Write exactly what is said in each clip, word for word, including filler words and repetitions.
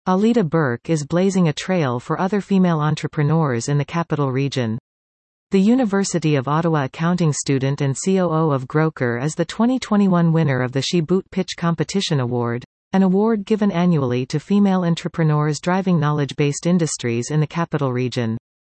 Alida Burke is blazing a trail for other female entrepreneurs in the Capital Region. The University of Ottawa accounting student and C O O of Groker is the twenty twenty-one winner of the She Boot Pitch Competition Award, an award given annually to female entrepreneurs driving knowledge-based industries in the Capital Region.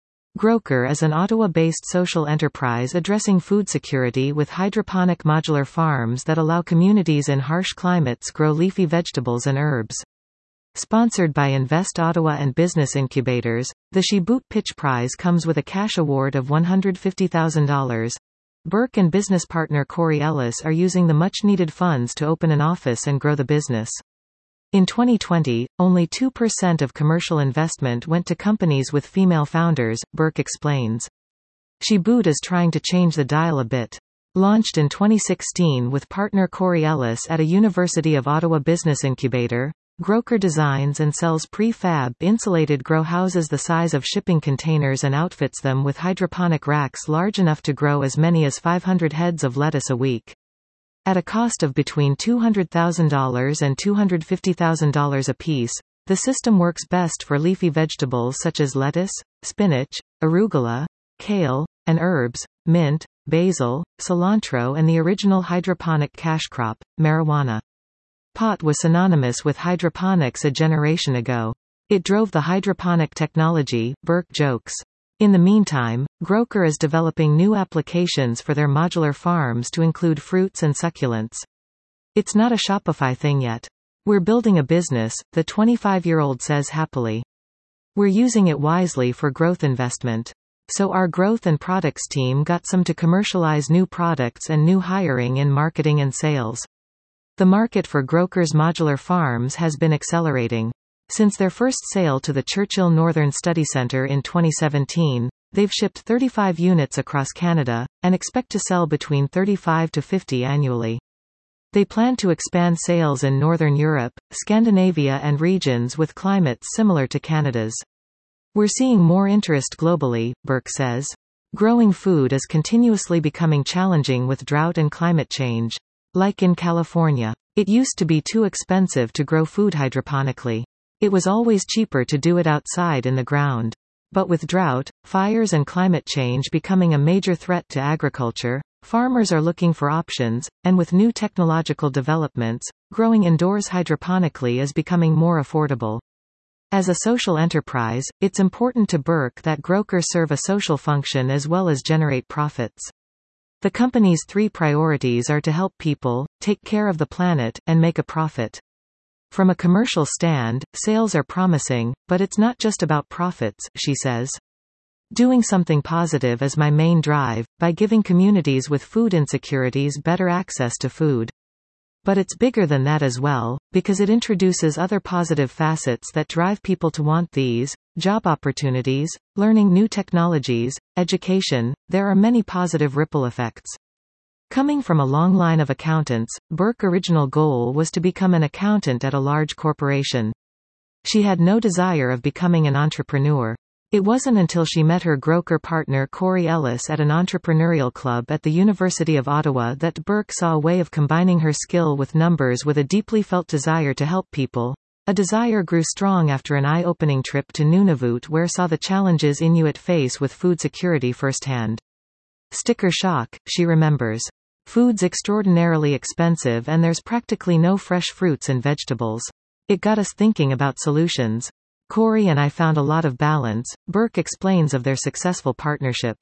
Groker is an Ottawa-based social enterprise addressing food security with hydroponic modular farms that allow communities in harsh climates grow leafy vegetables and herbs. Sponsored by Invest Ottawa and Business Incubators, the She Boot Pitch Prize comes with a cash award of one hundred fifty thousand dollars. Burke and business partner Corey Ellis are using the much-needed funds to open an office and grow the business. In twenty twenty, only two percent of commercial investment went to companies with female founders, Burke explains. She Boot is trying to change the dial a bit. Launched in twenty sixteen with partner Corey Ellis at a University of Ottawa business incubator, Groker designs and sells prefab insulated grow houses the size of shipping containers and outfits them with hydroponic racks large enough to grow as many as five hundred heads of lettuce a week. At a cost of between two hundred thousand dollars and two hundred fifty thousand dollars apiece, the system works best for leafy vegetables such as lettuce, spinach, arugula, kale, and herbs, mint, basil, cilantro and the original hydroponic cash crop, marijuana. Pot was synonymous with hydroponics a generation ago. It drove the hydroponic technology, Burke jokes. In the meantime, Groker is developing new applications for their modular farms to include fruits and succulents. It's not a Shopify thing yet. We're building a business, the twenty-five-year-old says happily. We're using it wisely for growth investment. So our growth and products team got some to commercialize new products and new hiring in marketing and sales. The market for Groker's modular farms has been accelerating. Since their first sale to the Churchill Northern Study Centre in twenty seventeen, they've shipped thirty-five units across Canada, and expect to sell between thirty-five to fifty annually. They plan to expand sales in Northern Europe, Scandinavia and regions with climates similar to Canada's. We're seeing more interest globally, Burke says. Growing food is continuously becoming challenging with drought and climate change. Like in California. It used to be too expensive to grow food hydroponically. It was always cheaper to do it outside in the ground. But with drought, fires and climate change becoming a major threat to agriculture, farmers are looking for options, and with new technological developments, growing indoors hydroponically is becoming more affordable. As a social enterprise, it's important to Burke that Groker serve a social function as well as generate profits. The company's three priorities are to help people, take care of the planet, and make a profit. From a commercial stand, sales are promising, but it's not just about profits, she says. Doing something positive is my main drive, by giving communities with food insecurities better access to food. But it's bigger than that as well, because it introduces other positive facets that drive people to want these, job opportunities, learning new technologies, education. There are many positive ripple effects. Coming from a long line of accountants, Burke's original goal was to become an accountant at a large corporation. She had no desire of becoming an entrepreneur. It wasn't until she met her Groker partner Corey Ellis at an entrepreneurial club at the University of Ottawa that Burke saw a way of combining her skill with numbers with a deeply felt desire to help people. A desire grew strong after an eye-opening trip to Nunavut where saw the challenges Inuit face with food security firsthand. Sticker shock, she remembers. Food's extraordinarily expensive and there's practically no fresh fruits and vegetables. It got us thinking about solutions. Corey and I found a lot of balance, Burke explains of their successful partnership.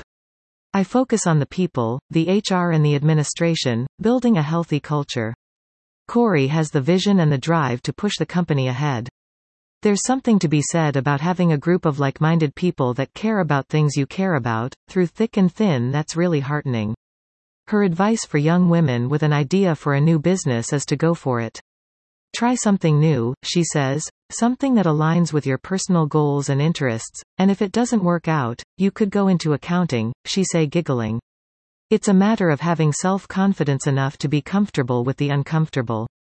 I focus on the people, the H R and the administration, building a healthy culture. Corey has the vision and the drive to push the company ahead. There's something to be said about having a group of like-minded people that care about things you care about, through thick and thin. That's really heartening. Her advice for young women with an idea for a new business is to go for it. Try something new, she says, something that aligns with your personal goals and interests, and if it doesn't work out, you could go into accounting, she say giggling. It's a matter of having self-confidence enough to be comfortable with the uncomfortable.